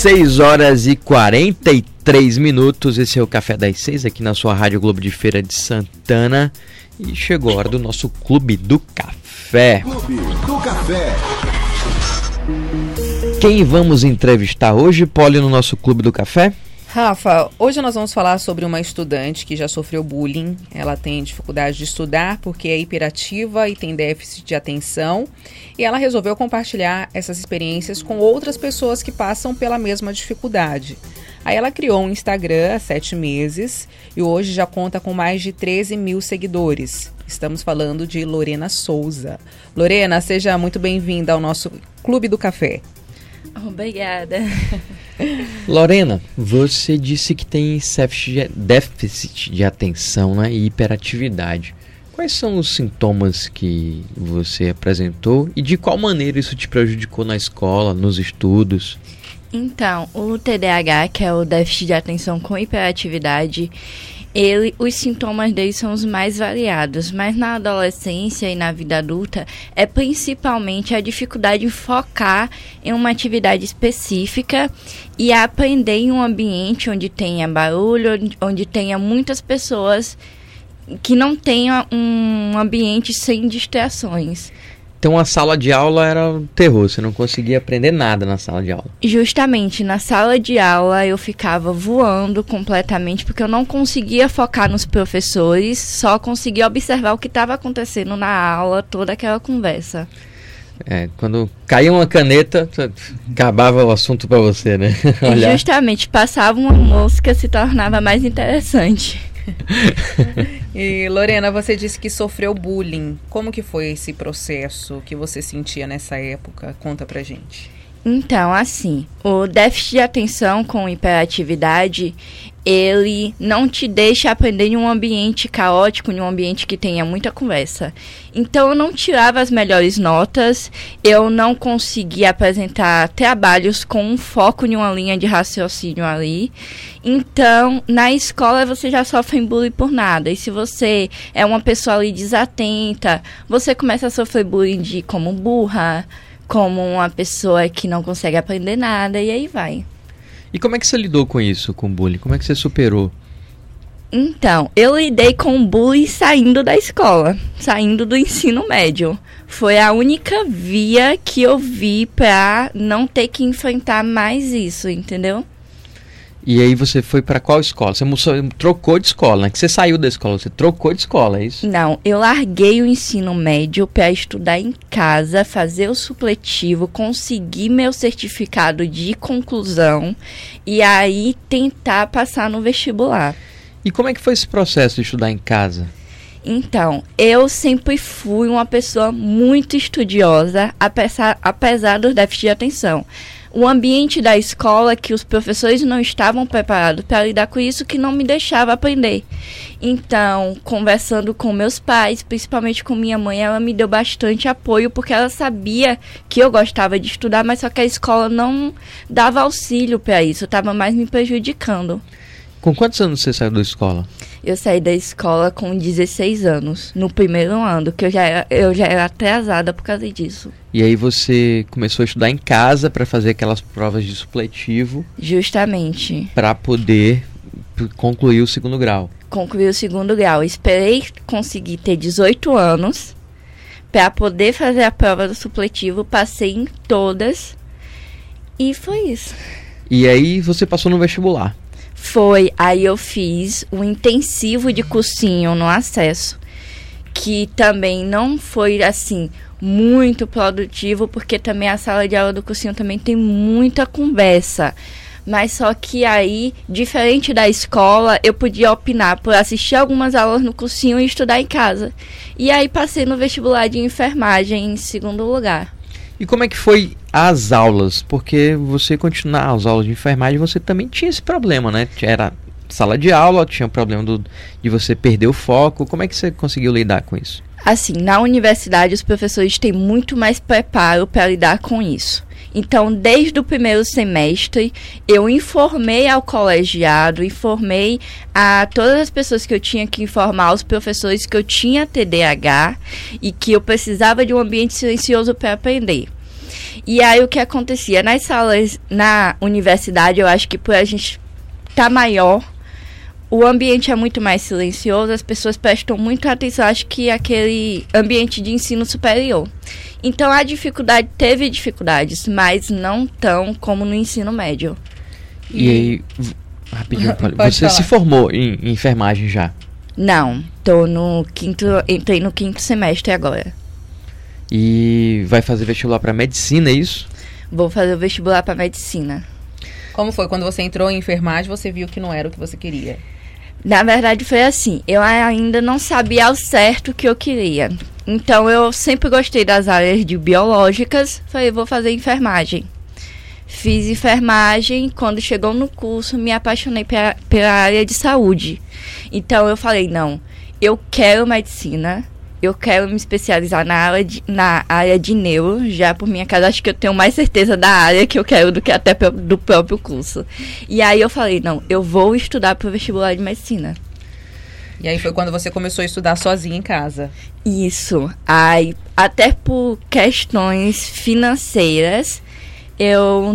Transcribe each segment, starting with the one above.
6 horas e 43 minutos, esse é o Café das 6 aqui na sua Rádio Globo de Feira de Santana. E chegou a hora do nosso Clube do Café. Clube do Café. Quem vamos entrevistar hoje, Polly, no nosso Clube do Café? Rafa, hoje nós vamos falar sobre uma estudante que já sofreu bullying. Ela tem dificuldade de estudar porque é hiperativa e tem déficit de atenção. E ela resolveu compartilhar essas experiências com outras pessoas que passam pela mesma dificuldade. Aí ela criou um Instagram há 7 meses e hoje já conta com mais de 13 mil seguidores. Estamos falando de Lorena Souza. Lorena, seja muito bem-vinda ao nosso Clube do Café. Obrigada. Lorena, você disse que tem déficit de atenção, né, e hiperatividade. Quais são os sintomas que você apresentou e de qual maneira isso te prejudicou na escola, nos estudos? Então, o TDAH, que é o déficit de atenção com hiperatividade, os sintomas dele são os mais variados, mas na adolescência e na vida adulta é principalmente a dificuldade em focar em uma atividade específica e aprender em um ambiente onde tenha barulho, onde tenha muitas pessoas, que não tenha um ambiente sem distrações. Então a sala de aula era um terror, você não conseguia aprender nada na sala de aula. Justamente, na sala de aula eu ficava voando completamente porque eu não conseguia focar nos professores, só conseguia observar o que estava acontecendo na aula, toda aquela conversa. Quando caía uma caneta, acabava o assunto para você, né? Justamente, passava uma mosca, se tornava mais interessante. E Lorena, você disse que sofreu bullying. Como que foi esse processo que você sentia nessa época? Conta pra gente. Então, assim, o déficit de atenção com hiperatividade, ele não te deixa aprender em um ambiente caótico, em um ambiente que tenha muita conversa. Então, eu não tirava as melhores notas, eu não conseguia apresentar trabalhos com um foco em uma linha de raciocínio ali. Então, na escola você já sofre bullying por nada. E se você é uma pessoa ali desatenta, você começa a sofrer bullying como burra, como uma pessoa que não consegue aprender nada, e aí vai. E como é que você lidou com isso, com o bullying? Como é que você superou? Então, eu lidei com o bullying saindo da escola, saindo do ensino médio. Foi a única via que eu vi pra não ter que enfrentar mais isso, entendeu? E aí você foi para qual escola? Você trocou de escola, né? Que você saiu da escola, você trocou de escola, é isso? Não, eu larguei o ensino médio para estudar em casa, fazer o supletivo, conseguir meu certificado de conclusão e aí tentar passar no vestibular. E como é que foi esse processo de estudar em casa? Então, eu sempre fui uma pessoa muito estudiosa, apesar do déficit de atenção. O ambiente da escola, que os professores não estavam preparados para lidar com isso, que não me deixava aprender. Então, conversando com meus pais, principalmente com minha mãe, ela me deu bastante apoio, porque ela sabia que eu gostava de estudar, mas só que a escola não dava auxílio para isso, estava mais me prejudicando. Com quantos anos você saiu da escola? Eu saí da escola com 16 anos, no primeiro ano, que eu já era atrasada por causa disso. E aí você começou a estudar em casa para fazer aquelas provas de supletivo? Justamente. Para poder concluir o segundo grau. Concluir o segundo grau. Esperei conseguir ter 18 anos para poder fazer a prova do supletivo. Passei em todas e foi isso. E aí você passou no vestibular? Foi, aí eu fiz um intensivo de cursinho no Acesso, que também não foi, assim, muito produtivo, porque também a sala de aula do cursinho também tem muita conversa. Mas só que aí, diferente da escola, eu podia opinar por assistir algumas aulas no cursinho e estudar em casa. E aí passei no vestibular de enfermagem em segundo lugar. E como é que foi as aulas? Porque você continuar as aulas de enfermagem, você também tinha esse problema, né? Era sala de aula, tinha o problema de você perder o foco. Como é que você conseguiu lidar com isso? Assim, na universidade os professores têm muito mais preparo para lidar com isso. Então, desde o primeiro semestre, eu informei ao colegiado, informei a todas as pessoas que eu tinha que informar, aos professores, que eu tinha TDAH e que eu precisava de um ambiente silencioso para aprender. E aí o que acontecia? Nas salas, na universidade, eu acho que por a gente estar maior, o ambiente é muito mais silencioso, as pessoas prestam muito atenção, acho que aquele ambiente de ensino superior. Então teve dificuldades, mas não tão como no ensino médio. E aí, rapidinho, você se formou em enfermagem já? Não, entrei no 5º semestre agora. E vai fazer vestibular para medicina, é isso? Vou fazer o vestibular para medicina. Como foi? Quando você entrou em enfermagem, você viu que não era o que você queria? Na verdade foi assim, eu ainda não sabia ao certo o que eu queria. Então eu sempre gostei das áreas de biológicas, falei, vou fazer enfermagem. Fiz enfermagem, quando chegou no curso, me apaixonei pela área de saúde. Então eu falei, não, eu quero medicina, eu quero me especializar na área de neuro, já por minha casa, acho que eu tenho mais certeza da área que eu quero do que até do próprio curso. E aí eu falei, não, eu vou estudar para o vestibular de medicina. E aí foi quando você começou a estudar sozinha em casa? Isso. Aí, até por questões financeiras, eu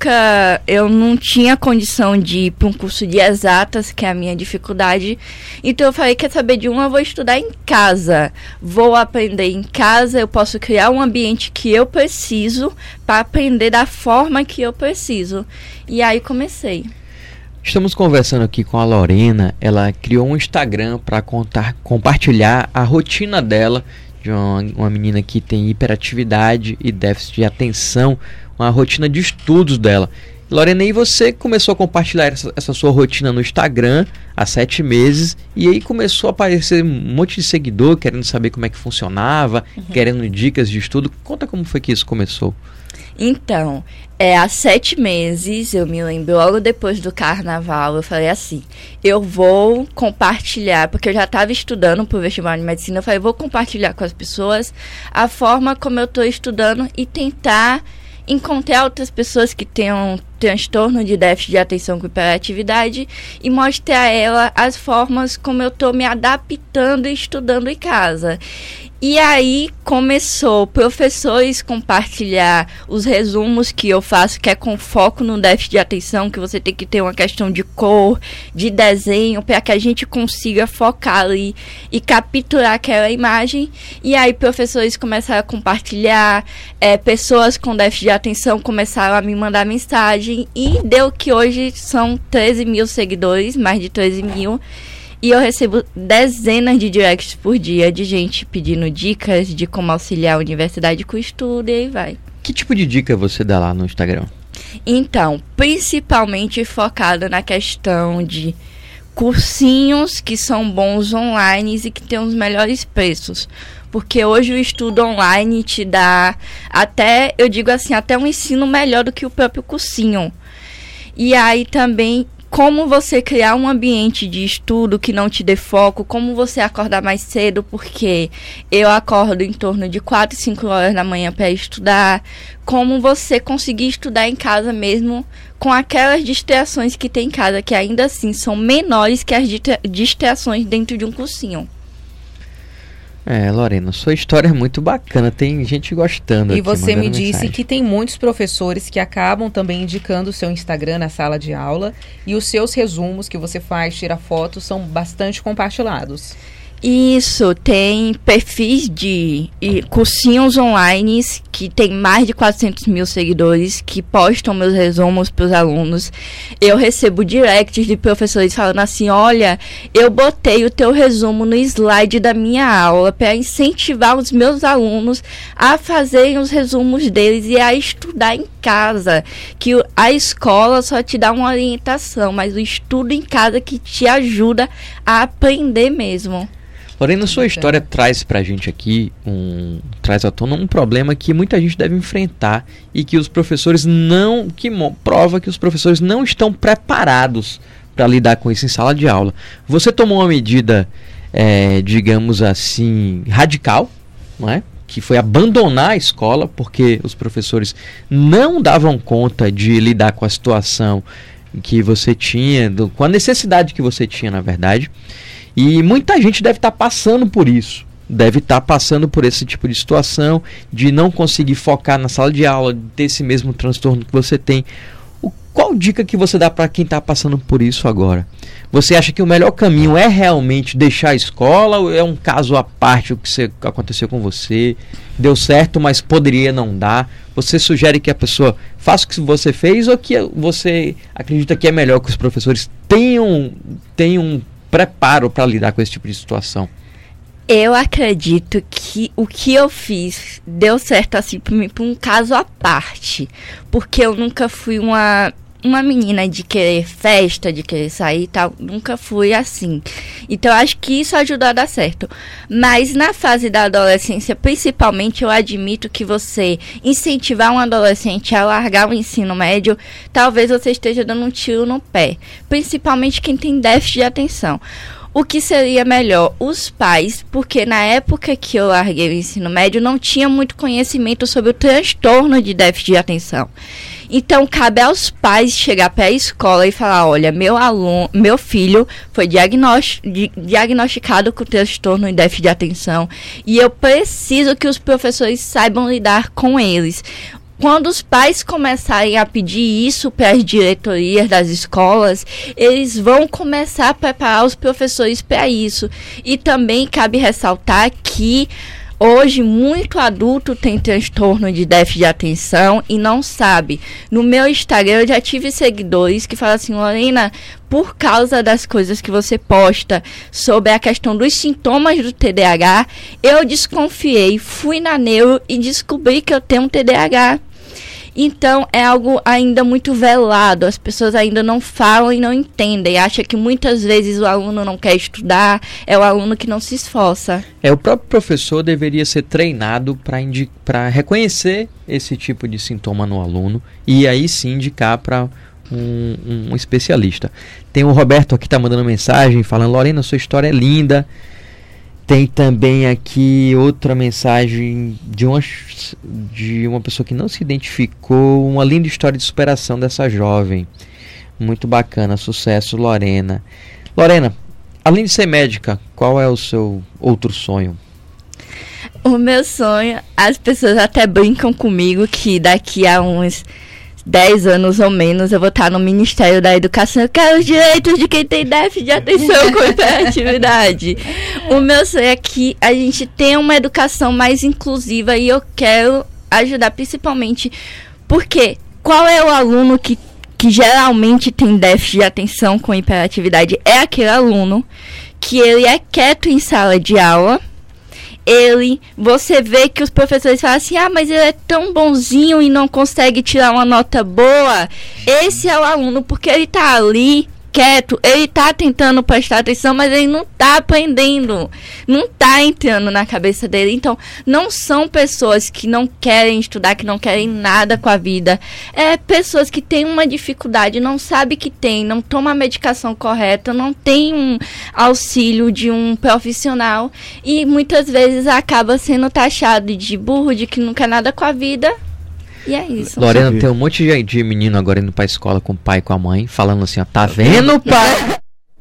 não tinha condição de ir para um curso de exatas, que é a minha dificuldade. Então eu falei, quer saber de eu vou estudar em casa. Vou aprender em casa, eu posso criar um ambiente que eu preciso para aprender da forma que eu preciso. E aí comecei. Estamos conversando aqui com a Lorena. Ela criou um Instagram para compartilhar a rotina dela, de uma menina que tem hiperatividade e déficit de atenção, uma rotina de estudos dela. Lorena, e você começou a compartilhar essa sua rotina no Instagram há 7 meses, e aí começou a aparecer um monte de seguidor querendo saber como é que funcionava, querendo dicas de estudo. Conta como foi que isso começou. Então, há 7 meses, eu me lembro, logo depois do carnaval, eu falei assim, eu vou compartilhar, porque eu já estava estudando para o vestibular de medicina, eu falei, vou compartilhar com as pessoas a forma como eu estou estudando e tentar encontrar outras pessoas que tenham transtorno de déficit de atenção com hiperatividade e mostrar a ela as formas como eu estou me adaptando e estudando em casa. E aí começou professores compartilhar os resumos que eu faço, que é com foco no déficit de atenção, que você tem que ter uma questão de cor, de desenho, para que a gente consiga focar ali e capturar aquela imagem. E aí professores começaram a compartilhar, pessoas com déficit de atenção começaram a me mandar mensagem, e deu que hoje são 13 mil seguidores, mais de 13 mil. E eu recebo dezenas de directs por dia de gente pedindo dicas de como auxiliar a universidade com o estudo, e aí vai. Que tipo de dica você dá lá no Instagram? Então, principalmente focada na questão de cursinhos que são bons online e que têm os melhores preços. Porque hoje o estudo online te dá até, eu digo assim, até um ensino melhor do que o próprio cursinho. E aí também como você criar um ambiente de estudo que não te dê foco, como você acordar mais cedo, porque eu acordo em torno de 4, 5 horas da manhã para estudar, como você conseguir estudar em casa mesmo com aquelas distrações que tem em casa, que ainda assim são menores que as distrações dentro de um cursinho. Lorena, sua história é muito bacana, tem gente gostando aqui. E você me disse mensagem. Que tem muitos professores que acabam também indicando o seu Instagram na sala de aula, e os seus resumos que você faz, tira fotos, são bastante compartilhados. Isso, tem perfis de cursinhos online que tem mais de 400 mil seguidores, que postam meus resumos para os alunos. Eu recebo directs de professores falando assim, olha, eu botei o teu resumo no slide da minha aula para incentivar os meus alunos a fazerem os resumos deles e a estudar em casa, que a escola só te dá uma orientação, mas o estudo em casa que te ajuda a aprender mesmo. Lorena, sua história traz pra gente aqui, traz à tona um problema que muita gente deve enfrentar e que os professores prova que os professores não estão preparados para lidar com isso em sala de aula. Você tomou uma medida, digamos assim, radical, não é? Que foi abandonar a escola porque os professores não davam conta de lidar com a situação que você tinha, com a necessidade que você tinha, na verdade. E muita gente deve estar passando por isso, deve estar passando por esse tipo de situação, de não conseguir focar na sala de aula, de ter esse mesmo transtorno que você tem. Qual dica que você dá para quem está passando por isso agora? Você acha que o melhor caminho é realmente deixar a escola, ou é um caso à parte o que aconteceu com você? Deu certo, mas poderia não dar? Você sugere que a pessoa faça o que você fez, ou que você acredita que é melhor que os professores tenham preparo para lidar com esse tipo de situação? Eu acredito que o que eu fiz deu certo assim por mim, por um caso à parte. Porque eu nunca fui uma menina de querer festa, de querer sair e tal. Nunca fui assim. Então eu acho que isso ajudou a dar certo. Mas na fase da adolescência, principalmente, eu admito que você incentivar um adolescente a largar o ensino médio, talvez você esteja dando um tiro no pé. Principalmente quem tem déficit de atenção. O que seria melhor? Os pais, porque na época que eu larguei o ensino médio, não tinha muito conhecimento sobre o transtorno de déficit de atenção. Então, cabe aos pais chegar para a escola e falar, olha, meu filho foi diagnosticado com transtorno de déficit de atenção e eu preciso que os professores saibam lidar com eles. Quando os pais começarem a pedir isso para as diretorias das escolas, eles vão começar a preparar os professores para isso. E também cabe ressaltar que hoje muito adulto tem transtorno de déficit de atenção e não sabe. No meu Instagram eu já tive seguidores que falam assim, Lorena, por causa das coisas que você posta sobre a questão dos sintomas do TDAH, eu desconfiei, fui na neuro e descobri que eu tenho um TDAH. Então, é algo ainda muito velado, as pessoas ainda não falam e não entendem, acham que muitas vezes o aluno não quer estudar, é o aluno que não se esforça. O próprio professor deveria ser treinado para reconhecer esse tipo de sintoma no aluno e aí sim indicar para um especialista. Tem o Roberto aqui que está mandando mensagem falando, Lorena, sua história é linda. Tem também aqui outra mensagem de uma pessoa que não se identificou, uma linda história de superação dessa jovem. Muito bacana, sucesso, Lorena. Lorena, além de ser médica, qual é o seu outro sonho? O meu sonho, as pessoas até brincam comigo que daqui a uns 10 anos ou menos eu vou estar no Ministério da Educação. Eu quero os direitos de quem tem déficit de atenção com hiperatividade. O meu sonho é que a gente tenha uma educação mais inclusiva e eu quero ajudar principalmente porque qual é o aluno que geralmente tem déficit de atenção com hiperatividade? É aquele aluno que ele é quieto em sala de aula. Você vê que os professores falam assim, mas ele é tão bonzinho e não consegue tirar uma nota boa. Esse é o aluno, porque ele tá ali, quieto, ele tá tentando prestar atenção, mas ele não tá aprendendo, não tá entrando na cabeça dele. Então, não são pessoas que não querem estudar, que não querem nada com a vida. É pessoas que têm uma dificuldade, não sabem que tem, não toma a medicação correta, não tem um auxílio de um profissional e muitas vezes acaba sendo taxado de burro, de que não quer nada com a vida. E é isso. Lorena, tem um monte de menino agora indo pra escola com o pai e com a mãe, falando assim, ó, tá vendo, pai?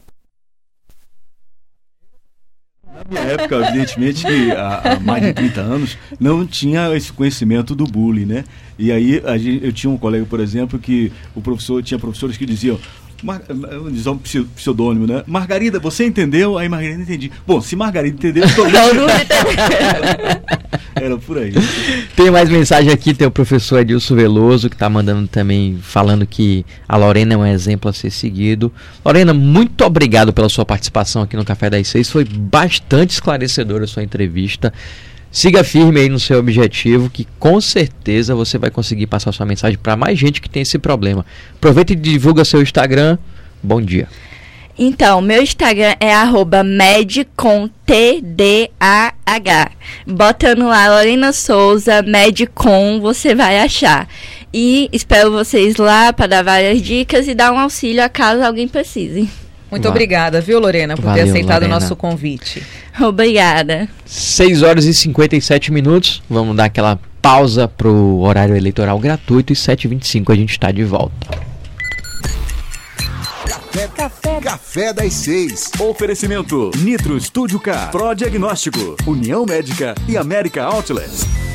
Na minha época, evidentemente, há mais de 30 anos, não tinha esse conhecimento do bullying, né? E aí, eu tinha um colega, por exemplo, que tinha professores que diziam, dizer um pseudônimo, né? Margarida, você entendeu? Aí Margarida entendi. Bom, se Margarida entendeu, todo mundo era por aí. Tem mais mensagem aqui, tem o professor Edilson Veloso que está mandando também, falando que a Lorena é um exemplo a ser seguido. Lorena, muito obrigado pela sua participação aqui no Café das 6, foi bastante esclarecedora a sua entrevista. Siga firme aí no seu objetivo, que com certeza você vai conseguir passar sua mensagem para mais gente que tem esse problema. Aproveita e divulga seu Instagram. Bom dia. Então, meu Instagram é @medcontdah. Botando lá Lorena Souza, Medcom, você vai achar. E espero vocês lá para dar várias dicas e dar um auxílio a caso alguém precise. Muito obrigada, viu, Lorena, por ter aceitado o nosso convite. Obrigada. 6h57. Vamos dar aquela pausa pro horário eleitoral gratuito e 7h25 a gente está de volta. Café Café das 6. Oferecimento Nitro Studio Car, Pro Diagnóstico, União Médica e América Outlets.